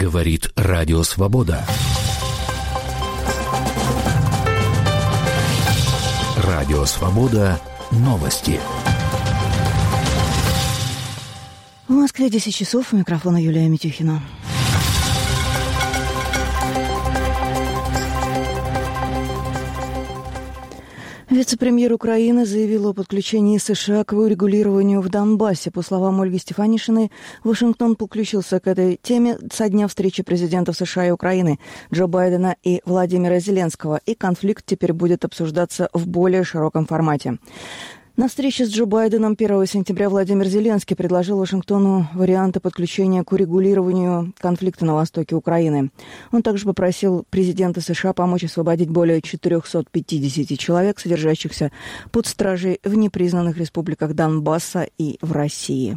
Говорит Радио Свобода. Радио Свобода. Новости. В Москве 10 часов. У микрофона Юлия Митюхина. Вице-премьер Украины заявил о подключении США к урегулированию в Донбассе. По словам Ольги Стефанишиной, Вашингтон подключился к этой теме со дня встречи президентов США и Украины Джо Байдена и Владимира Зеленского, и конфликт теперь будет обсуждаться в более широком формате. На встрече с Джо Байденом 1 сентября Владимир Зеленский предложил Вашингтону варианты подключения к урегулированию конфликта на востоке Украины. Он также попросил президента США помочь освободить более 450 человек, содержащихся под стражей в непризнанных республиках Донбасса и в России.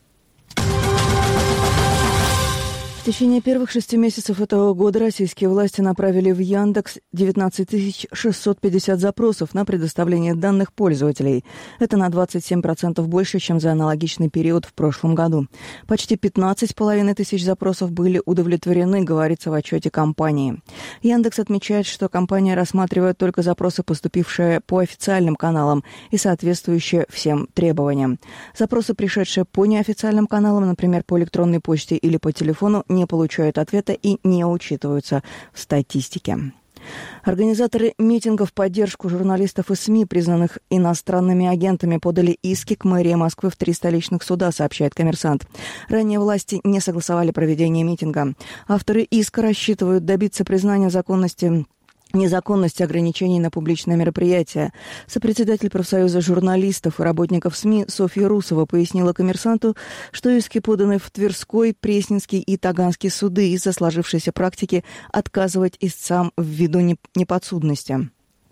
В течение первых 6 месяцев этого года российские власти направили в Яндекс 19 650 запросов на предоставление данных пользователей. Это на 27% больше, чем за аналогичный период в прошлом году. Почти 15 500 запросов были удовлетворены, говорится в отчете компании. Яндекс отмечает, что компания рассматривает только запросы, поступившие по официальным каналам и соответствующие всем требованиям. Запросы, пришедшие по неофициальным каналам, например, по электронной почте или по телефону, не получают ответа и не учитываются в статистике. Организаторы митингов в поддержку журналистов и СМИ, признанных иностранными агентами, подали иски к мэрии Москвы в 3 столичных суда, сообщает «Коммерсант». Ранее власти не согласовали проведение митинга. Авторы иска рассчитывают добиться признания незаконности ограничений на публичные мероприятия. Сопредседатель профсоюза журналистов и работников СМИ Софья Русова пояснила «Коммерсанту», что иски поданы в Тверской, Пресненский и Таганский суды из-за сложившейся практики отказывать истцам ввиду неподсудности.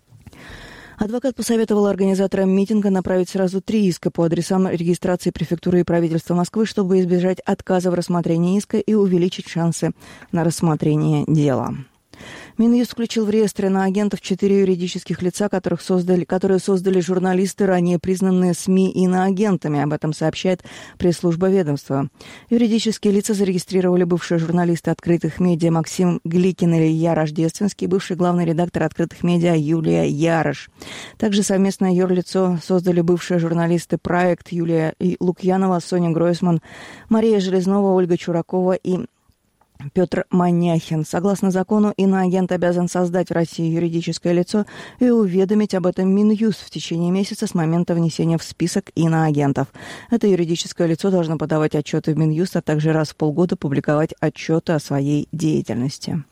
Адвокат посоветовал организаторам митинга направить сразу 3 иска по адресам регистрации префектуры и правительства Москвы, чтобы избежать отказа в рассмотрении иска и увеличить шансы на рассмотрение дела. Минюст включил в реестр иноагентов 4 юридических лица, которые создали журналисты, ранее признанные СМИ иноагентами. Об этом сообщает пресс-служба ведомства. Юридические лица зарегистрировали бывшие журналисты открытых медиа Максим Гликин и Илья Рождественский, бывший главный редактор открытых медиа Юлия Ярош. Также совместное юрлицо создали бывшие журналисты «Проект» Юлия Лукьянова, Соня Гройсман, Мария Железнова, Ольга Чуракова и Петр Маняхин. Согласно закону, иноагент обязан создать в России юридическое лицо и уведомить об этом Минюст в течение месяца с момента внесения в список иноагентов. Это юридическое лицо должно подавать отчеты в Минюст, а также раз в полгода публиковать отчеты о своей деятельности.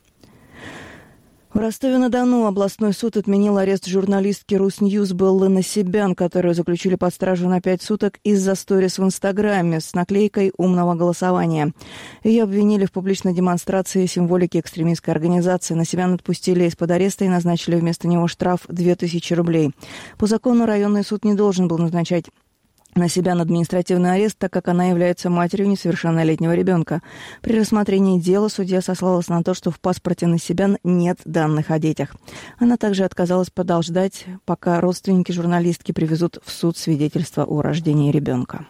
В Ростове-на-Дону областной суд отменил арест журналистки Русньюз Беллы Насибян, которую заключили под стражу на 5 суток из-за сторис в Инстаграме с наклейкой «Умного голосования». Ее обвинили в публичной демонстрации символики экстремистской организации. Насибян отпустили из-под ареста и назначили вместо него штраф 2000 рублей. По закону районный суд не должен был назначать Насибян административный арест, так как она является матерью несовершеннолетнего ребенка. При рассмотрении дела судья сослалась на то, что в паспорте Насибян нет данных о детях. Она также отказалась подождать, пока родственники журналистки привезут в суд свидетельство о рождении ребенка.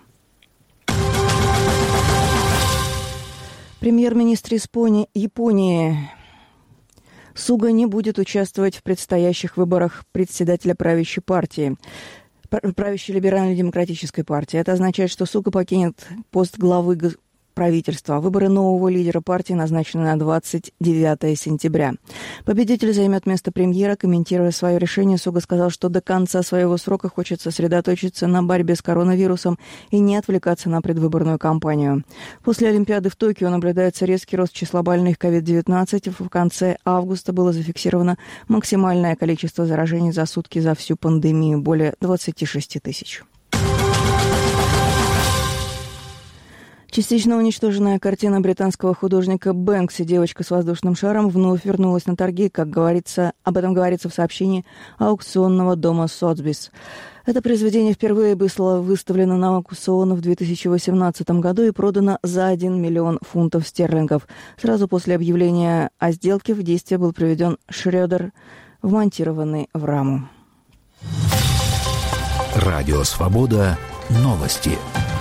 Премьер-министр Японии Суга не будет участвовать в предстоящих выборах председателя правящей либерально-демократической партии. Это означает, что Суга покинет пост главы правительства. Выборы нового лидера партии назначены на 29 сентября. Победитель займет место премьера. Комментируя свое решение, Суга сказал, что до конца своего срока хочет сосредоточиться на борьбе с коронавирусом и не отвлекаться на предвыборную кампанию. После Олимпиады в Токио наблюдается резкий рост числа больных COVID-19. В конце августа было зафиксировано максимальное количество заражений за сутки за всю пандемию – более 26 тысяч. Частично уничтоженная картина британского художника Бэнкси «Девочка с воздушным шаром» вновь вернулась на торги, об этом говорится в сообщении аукционного дома Сотбис. Это произведение впервые было выставлено на аукцион в 2018 году и продано за 1 миллион фунтов стерлингов. Сразу после объявления о сделке в действие был приведен шредер, вмонтированный в раму. Радио «Свобода». Новости.